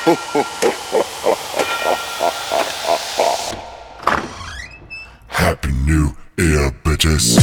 Happy New Year, bitches.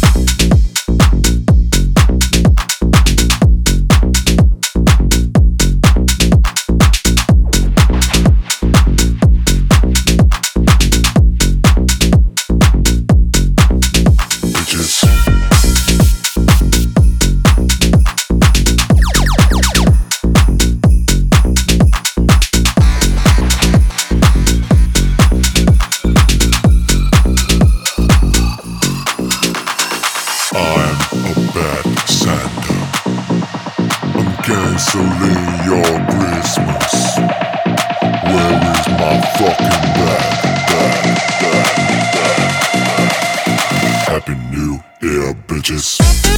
Canceling your Christmas. Where is my fucking bag? Happy New Year, bitches.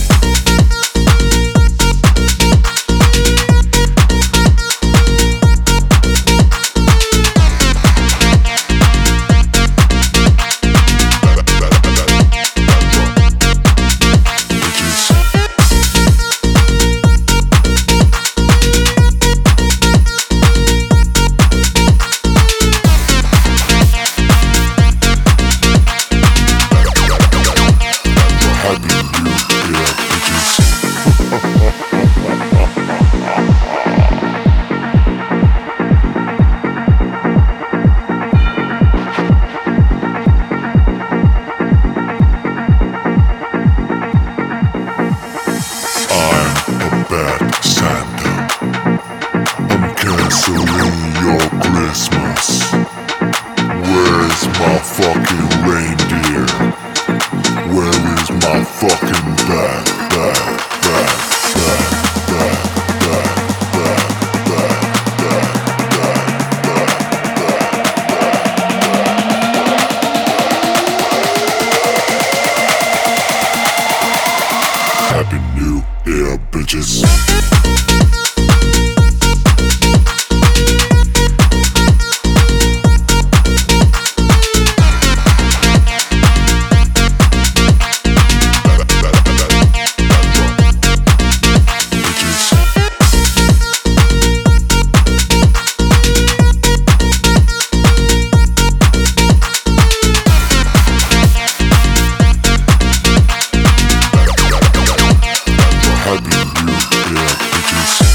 Canceling your Christmas. Where is my fucking reindeer? Where is my fucking bag? Happy New Year, bitches. Happy New Year, bitches.